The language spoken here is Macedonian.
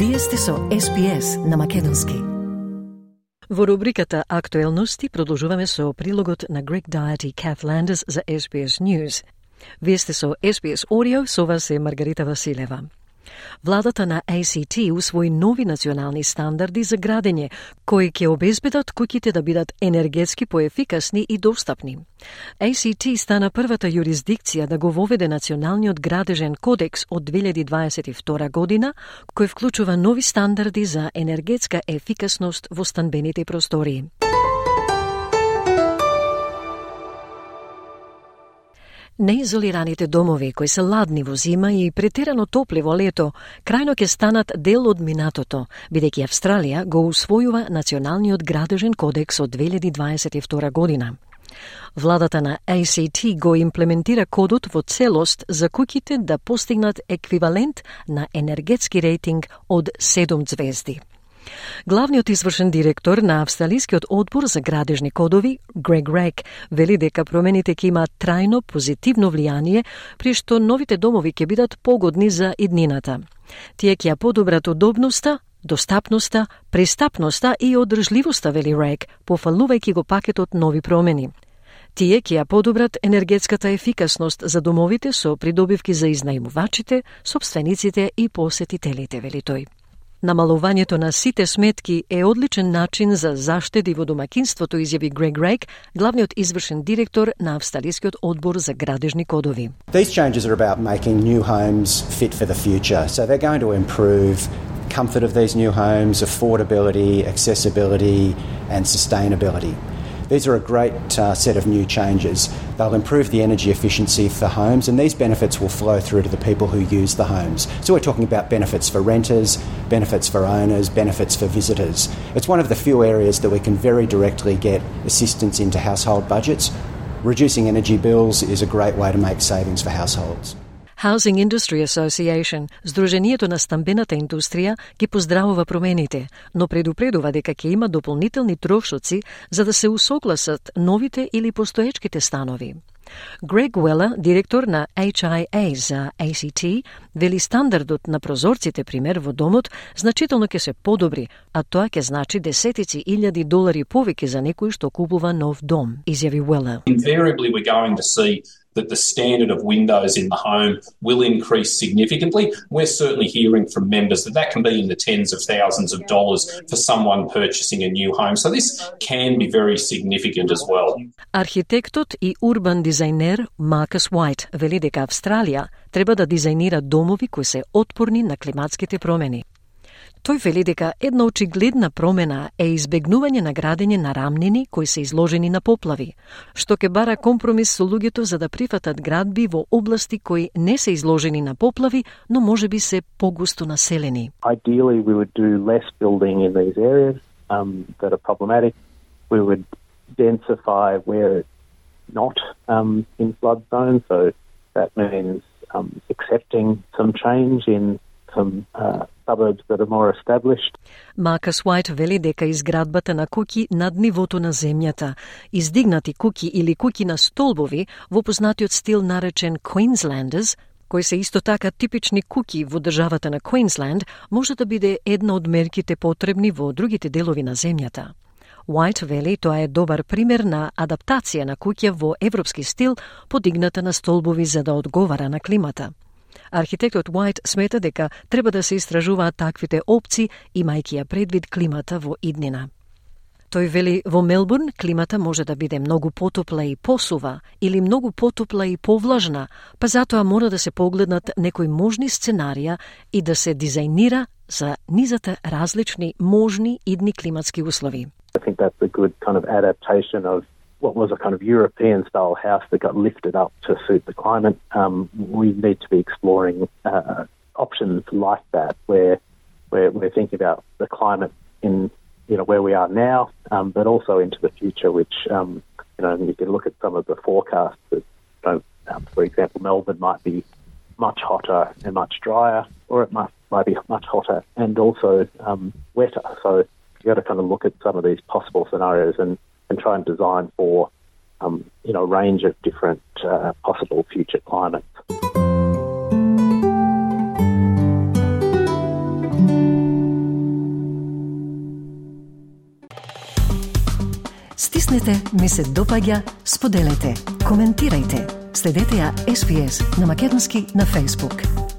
Вие сте со SPS на Македонски. Во рубриката Актуелности продолжуваме со прилогот на Greg Diet и Kath Landers за SBS News. Вие сте со SBS Audio, со вас е Маргарита Василева. Владата на ACT усвои нови национални стандарди за градење, кои ќе обезбедат куќите да бидат енергетски поефикасни и достапни. ACT стана првата юрисдикција да го воведе националниот градежен кодекс од 2022 година, кој вклучува нови стандарди за енергетска ефикасност во станбените простории. Неизолираните домови, кои се ладни во зима и претерано топли во лето, крајно ќе станат дел од минатото, бидејќи Австралија го усвојува националниот градежен кодекс од 2022 година. Владата на ACT го имплементира кодот во целост за куќите да постигнат еквивалент на енергетски рейтинг од 7 звезди. Главниот извршен директор на Австралискиот одбор за градежни кодови, Грег Рек, вели дека промените ќе имаат трајно позитивно влијание, при што новите домови ќе бидат погодни за иднината. Тие ќе ја подобрат удобноста, достапноста, пристапноста и одржливоста, вели Рек, пофалувајќи го пакетот нови промени. Тие ќе ја подобрат енергетската ефикасност за домовите со придобивки за изнајмувачите, собствениците и посетителите, вели тој. Намалувањето на сите сметки е одличен начин за заштеди во домакинството, изјави Грег Рейк, главниот извршен директор на Австралискиот одбор за градежни кодови. These changes are about making new homes fit for the future. So they're going to improve comfort of these new homes, affordability, accessibility and sustainability. These are a great set of new changes. They'll improve the energy efficiency for homes, and these benefits will flow through to the people who use the homes. So we're talking about benefits for renters, benefits for owners, benefits for visitors. It's one of the few areas that we can very directly get assistance into household budgets. Reducing energy bills is a great way to make savings for households. Housing Industry Association, Сдруженијето на стамбената индустрија, ги поздравува промените, но предупредува дека ќе има дополнителни трошоци за да се усогласат новите или постоечките станови. Грег Уелер, директор на HIA за ACT, вели стандардот на прозорците, пример, во домот, значително ќе се подобри, а тоа ќе значи десетици илјади долари повеќе за некој што купува нов дом, изјави Уелер. Invariably we're going to see that the standard of windows in the home will increase significantly. We're certainly hearing from members that can be in the tens of thousands of dollars for someone purchasing a new home. So this can be very significant as well. Архитектот и урбан дизајнер Маркус Уајт вели дека Австралија треба да дизајнира домови кои се отпорни на климатските промени. Тој вели дека една очигледна промена е избегнување на градење на рамнини кои се изложени на поплави, што ќе бара компромис со луѓето за да прифатат градби во области кои не се изложени на поплави, но можеби се погусто населени. Ideally we would do less building in these areas that are problematic. We would densify where it's not in flood zone, so that means accepting some change in some suburbs that are more established. Маркус Уајт вели дека изградбата на куќи над нивото на земјата, издигнати куќи или куќи на столбови во познатиот стил наречен Queenslanders, кои се исто така типични куќи во државата на Queensland, може да биде една од мерките потребни во другите делови на земјата. Уајт вели тоа е добар пример на адаптација на куќа во европски стил, подигната на столбови за да одговара на климата. Архитектот Уајт смета дека треба да се истражуваат таквите опции, имајќи ја предвид климата во иднина. Тој вели во Мелбурн климата може да биде многу потопла и посува или многу потопла и повлажна, па затоа мора да се погледнат некои можни сценарија и да се дизајнира за низата различни можни идни климатски услови. I think that's a good kind of adaptation of what was a kind of European-style house that got lifted up to suit the climate. We need to be exploring options like that, where we're thinking about the climate in where we are now, but also into the future. Which you can look at some of the forecasts. That, for example, Melbourne might be much hotter and much drier, or it might be much hotter and also wetter. So you got to kind of look at some of these possible scenarios and try and design for a range of different possible future climates. Stisnite mi se dopaѓа, споделете, коментирајте. Следете ја SBS на македонски на Facebook.